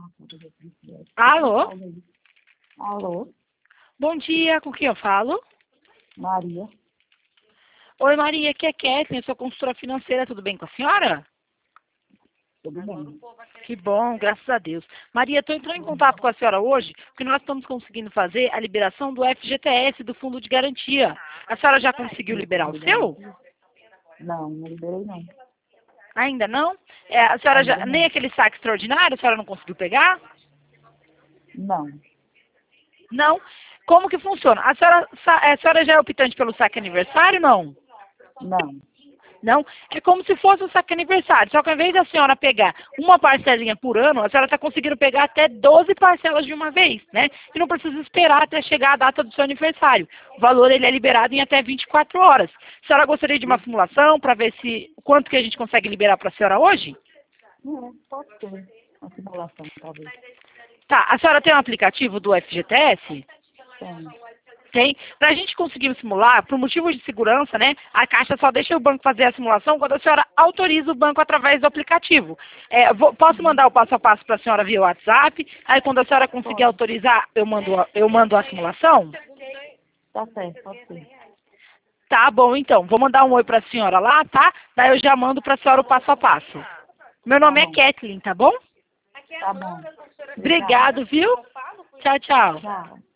Alô? Alô, Bom dia, com quem eu falo? Maria. Oi, Maria, aqui é Kathleen, eu sou consultora financeira, tudo bem com a senhora? Tudo bem? Que bom, graças a Deus. Maria, estou entrando em contato com a senhora hoje, porque nós estamos conseguindo fazer a liberação do FGTS, do Fundo de Garantia. A senhora já conseguiu liberar o seu? Não liberei não. Ainda não? A senhora Ainda já, não. nem aquele saque extraordinário, a senhora não conseguiu pegar? Não, Não? Como que funciona? A senhora já é optante pelo saque aniversário, não? não. Não? É como se fosse um saque aniversário, só que ao invés da senhora pegar uma parcelinha por ano, a senhora está conseguindo pegar até 12 parcelas de uma vez, né? E não precisa esperar até chegar a data do seu aniversário. O valor ele é liberado em até 24 horas. A senhora gostaria de uma simulação para ver se quanto que a gente consegue liberar para a senhora hoje? Pode ser. Uma simulação, talvez. Tá, a senhora tem um aplicativo do FGTS? Tem. Tem. Para a gente conseguir simular, por motivos de segurança, né, a Caixa só deixa o banco fazer a simulação quando a senhora autoriza o banco através do aplicativo. Posso mandar o passo a passo para a senhora via WhatsApp? Aí quando a senhora conseguir Pode. autorizar, eu mando a simulação? Tá certo, pode ser. Tá bom, então. Vou mandar um oi para a senhora lá, tá? Daí eu já mando para a senhora o passo a passo. Meu Tá nome é bom. Kathleen, tá bom? Tá bom. Obrigado, viu? Tchau, tchau. Tchau.